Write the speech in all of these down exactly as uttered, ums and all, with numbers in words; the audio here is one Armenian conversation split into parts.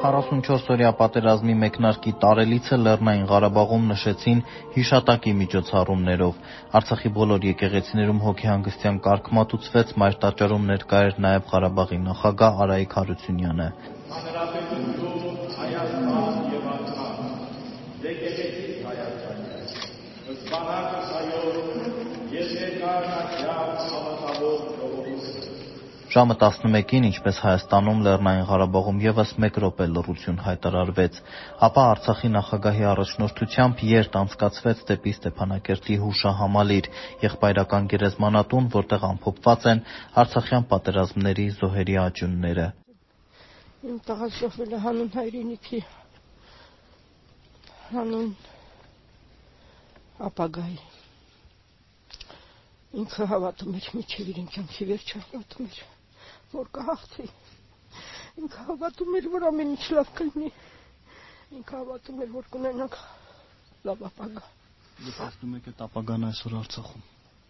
քառասունչորս-օրյա պատերազմի մեկնարկի տարելիցը Լեռնային Ղարաբաղում նշեցին հիշատակի միջոցառումներով։ Արցախի բոլոր եկեղեցիներում հոգեհանգստյան կարգ մատուցվեց, մայր տաճարում ներկա էր նաև Ղարաբաղի նախագահ Արայիկ Հարությունյանը։ Ժամը տասնմեկին, ինչպես Հայաստանում, Լեռնային Ղարաբաղում ևս մեկ րոպե լռություն հայտարարվեց, ապա Արցախի նախագահի առաջնորդությամբ երթ անցկացվեց դեպի Ստեփանակերտի հուշահամալիր, եղբայրական գերեզմանատուն, որտեղ ամփոփված են արցախյան պատերազմների զոհերի աճյունները։ Իմ տղաս զոհվել է հանուն հայրենիքի, հանուն ապագայի։ Ինքը հավատում էր, մինչև իր կյանքի վերջը հավատում էր, որ կհաղթի։ Ինքը հավատում էր, որ ամեն ինչ լավ կլինի։ Ինքը հավատում էր, որ կունենանք լավ ապագա։ Դուք ասում եք այդ ապագան այսօր Արցախում։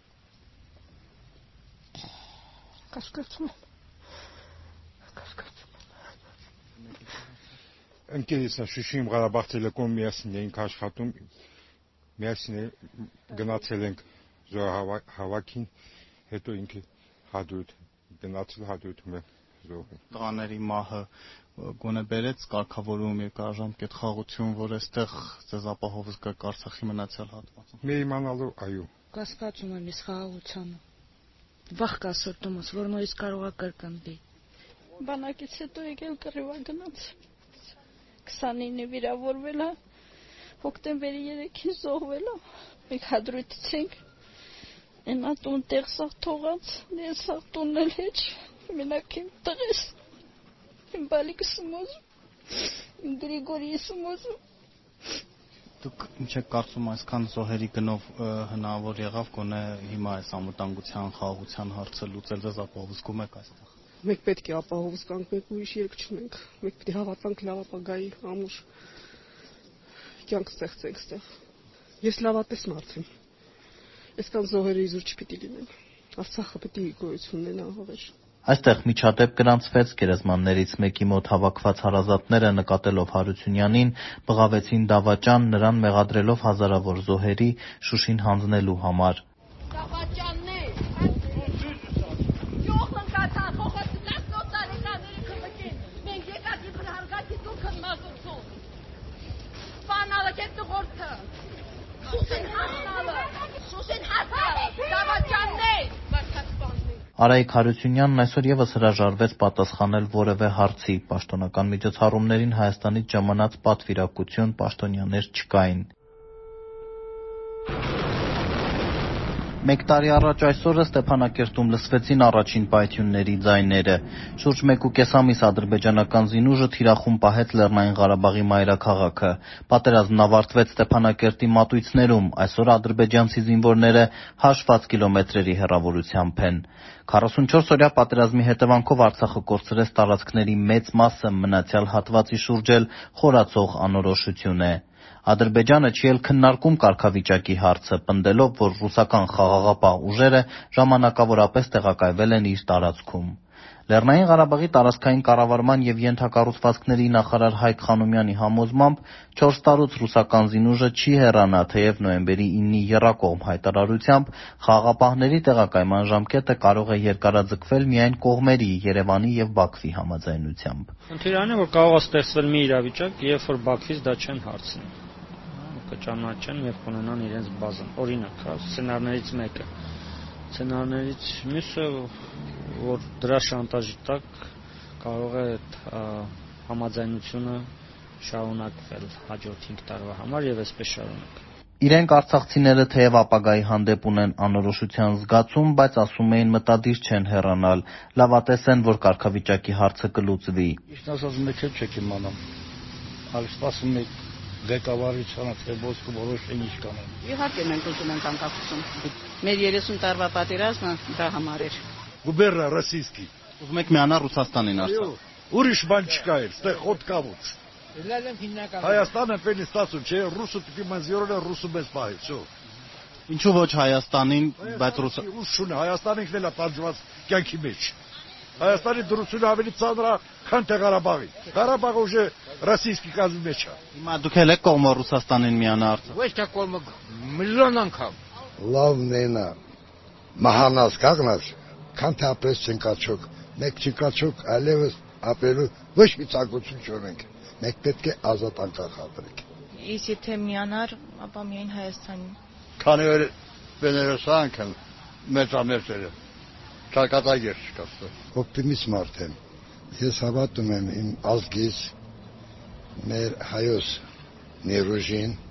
Կասկածում եմ։ Կասկածում եմ։ Ընկերս Շուշիում Ղարաբաղ Տելեկոմ միասին էինք աշխատում, միասին գնացել ենք Զոհահավաքին, հետո ինքը հադրուտ գնացել հադրութում է զոհվում։ Տղաների մահը գոնե բերեց կարգավորում երկարաժամկետ խաղություն, որ այստեղ ձեզ ապահով զգաք Արցախի մնացյալ հատվածում։ Մի իմանալու, այո։ Կասկածում եմ ես խաղաղությանը։ Վախ կա սրտումս, որ նույնիսկ կարող է կրկնվի։ Բանակից հետո եկել կռիվա գնաց։ քսանինը վիրավորվել է, հոկտեմբերի երեքին զոհվել է։ Մենք հադրութից ենք։ Այնա տուն տեղ սաղ թողած, ես սաղ տունն էլ հեչ, մենակ իմ տղես, իմ բալիկս մոզում, իմ Գրիգորիիս մոզում։ Դուք ինչ եք կարծում այսքան զոհերի գնով հնարավոր եղավ գոնե հիմա այս անվտանգության, խաղաղության հարցը լուծել, ձեզ ապահով զգում եք այստեղ։ Մենք պետք է ապահով զգանք, մենք ուրիշ երկ չունենք, մենք պետք է հավատանք լավ ապագայի ամուր կյանք ստեղծենք ստեղ։ Ես լավատես մարդ եմ։ Այսքան զոհերը իզուր չպիտի լինեն։ Արցախը պետք է գոյություն ունենա հավերժ։ Այստեղ միջադեպ գրանցվեց, գերեզմաններից մեկի մոտ հավաքված հարազատները նկատելով Հարությունյանին բղավեցին դավաճան, նրան մեղադրելով հազարավոր զոհերի Շուշին հանձնելու համար։ Արայիկ Հարությունյանն այսօր ևս հրաժարվեց պատասխանել որևէ հարցի, պաշտոնական միջոցառումներին Հայաստանից ժամանած պատվիրակություն, պաշտոնյաներ չկային։ Մեկ տարի առաջ այսօրը Ստեփանակերտում լսվեցին առաջին պայթյունների ձայները։ Շուրջ մեկ ու կես ամիս ադրբեջանական զինուժը թիրախում պահեց Լեռնային Ղարաբաղի մայրաքաղաքը։ Պատերազմն ավարտվեց Ստեփանակերտի մատույցներում, այսօր ադրբեջանցի զինվորները հաշված կիլոմետրերի հեռավորությամբ են։ քառասունչորս-օրյա պատերազմի հետևանքով Արցախը կորցրեց տարածքների մեծ մասը, մնացյալ հատվածի շուրջ էլ խորացող անորոշություն է։ Ադրբեջանը չի էլ քննարկում կարգավիճակի հարցը, պնդելով, որ ռուսական խաղաղապահ ուժերը ժամանակավորապես տեղակայվել են իր տարածքում։ Լեռնային Ղարաբաղի տարածքային կառավարման և ենթակառուցվածքների նախարար Հայկ Խանոմյանի համոզմամբ չորս տարուց ռուսական զինուժը չի հեռանա, թեև նոյեմբերի իննի եռակողմ հայտարարությամբ խաղաղապահների տեղակայման ժամկետը կարող է երկարաձգվել միայն կողմերի՝ Երևանի և Բաքվի համաձայնությամբ։ Խնդիրն այն է, որ կարող է ստեղծվել մի իրավիճակ, երբ որ Բաքվից դա չեն հարցնի, կճանաչեն և կունենան իրենց բազան։ Օրինակ, սցենարներից մեկը։ Սցենարներից մյուսը, որ դրա շանտաժի տակ կարող է համաձայնությունը շարունակվել հաջորդ հինգ տարվա համար և այսպես շարունակ։ Իրենք արցախցիները թեև ապագայի հանդեպ ունեն անորոշության զգացում, բայց ասում էին մտադիր չեն հեռանալ, լավատես են, որ կարգավիճակի հարցը կլուծվի։ Ճիշտ ասած, մեկ էլ չեք իմանամ։ Այլ սպասում եք ղեկավարությանը, թե ոսկը որոշեն ինչ կանեն։ Իհարկե մենք ուզում ենք անկախություն։ Մեր երեսուն տարվա պատերազմը դա համար էր։ Գուբերնա ռոսիյսկի։ Ուզում եք միանալ Ռուսաստանին Արցախ։ Ուրիշ բան չկա, այստեղ խոտ կավուց։ Հայաստանը պենի ստացում, չէ, ռուսը տիպի մենք զորել է ռուսը մեզ պահի, շո։ Ինչու ոչ Հայաստանին, բայց ռուսը։ Ուշ շունը, Հայաստանը ինքն էլ է տանջված կյանքի մեջ։ Հայաստանի դրությունը ավելի ծանր է, քան թե Ղարաբաղի։ Ղարաբաղը ուժը ռոսիյսկի կազմի մեջ է։ Հիմա դուք էլ եք կողմը Ռուսաստանին միանա Արցախ։ Ոչ թե կողմը միլիոն անգամ։ Լավն է նա մահանաց կանգնած, քան թե ապրես չնկաչոք, մեկ չնկաչոք այլևս ապրելու ոչ մի ցանկություն չունենք։ Մենք պետք է ազատ անկախ ապրենք։ Իսկ եթե միանար, ապա միայն Հայաստանին։ Քանի որ Վեներոսանք են մեծամերձերը, ճակատագեր չկա։ Օպտիմիստ մարդ եմ։ Ես հավատում եմ իմ ազգիս, մեր հայոց ներուժին,